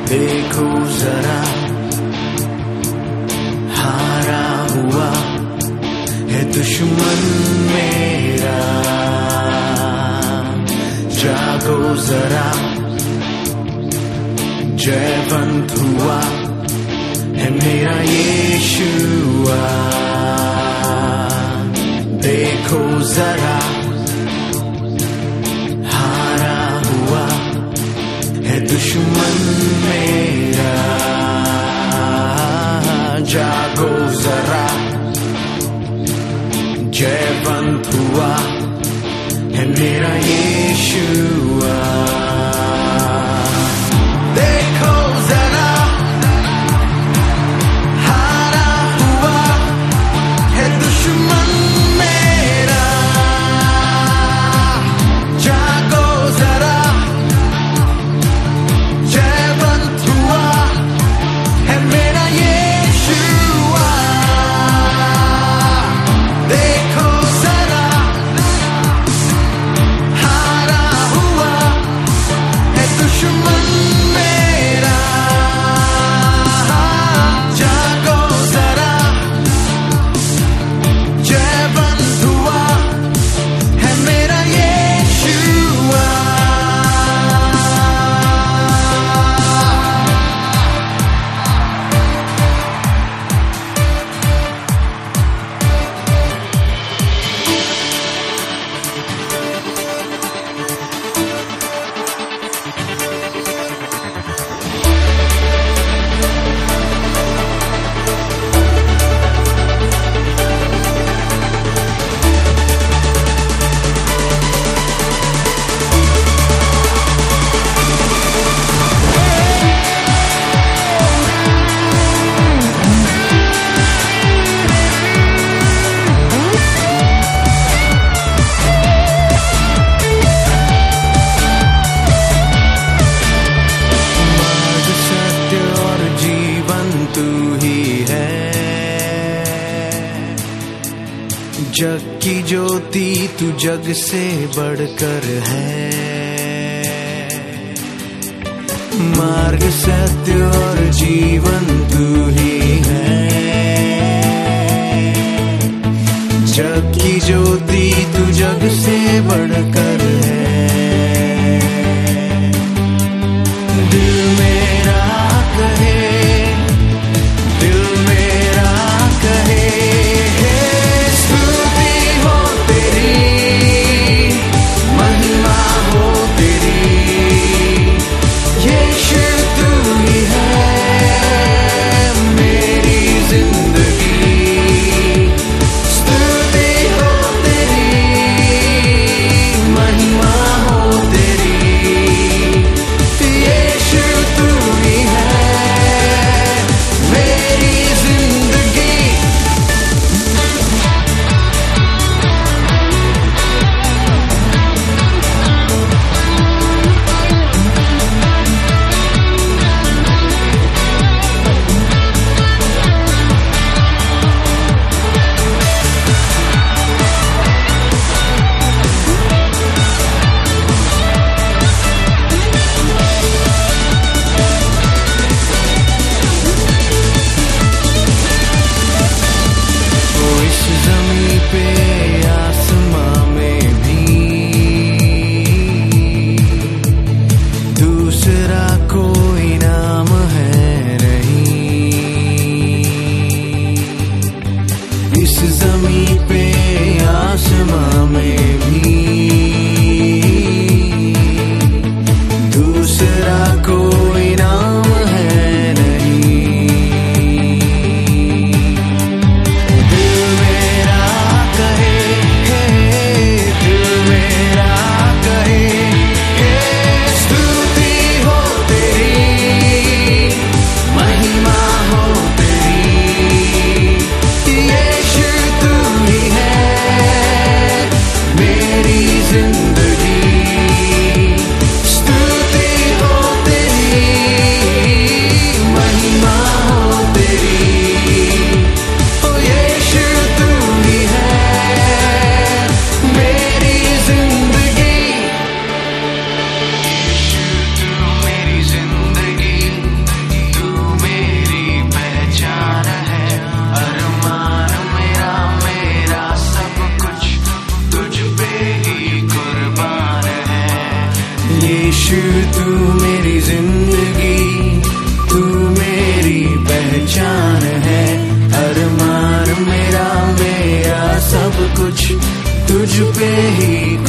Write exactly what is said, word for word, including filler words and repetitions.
देखो जरा हारा हुआ है दुश्मन मेरा, जागो जरा जयवंत हुआ है मेरा यीशुआ। देखो जरा हारा हुआ है दुश्मन मेरा, जागो जरा जयवंत हुआ है मेरा यीशुआ। देखो जरा हारा हुआ है दुश्मन मेरा, जागो जरा जयवंत हुआ है मेरा यीशुआ। देखो जरा हारा हुआ है दुश्मन मेरा, जागो जरा जयवंत हुआ है मेरा यीशुआ। जग की ज्योति तू जग से बढ़कर है, मार्ग सत्य और जीवन तू ही है। जग की ज्योति तू जग से बढ़कर है, दिल मेरा कहे दिल मेरा कहे my यीशु तू मेरी जिंदगी, तू मेरी पहचान है। अरमान मेरा मेरा सब कुछ तुझ पे ही